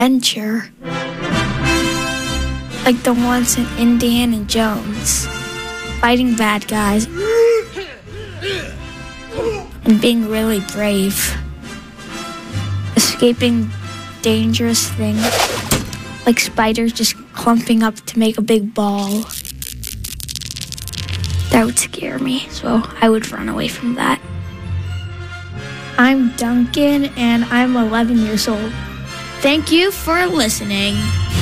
adventure. Like the ones in Indiana Jones. Fighting bad guys. And being really brave. Escaping dangerous things. Like spiders just clumping up to make a big ball. That would scare me, so I would run away from that. I'm Duncan, and I'm 11 years old. Thank you for listening.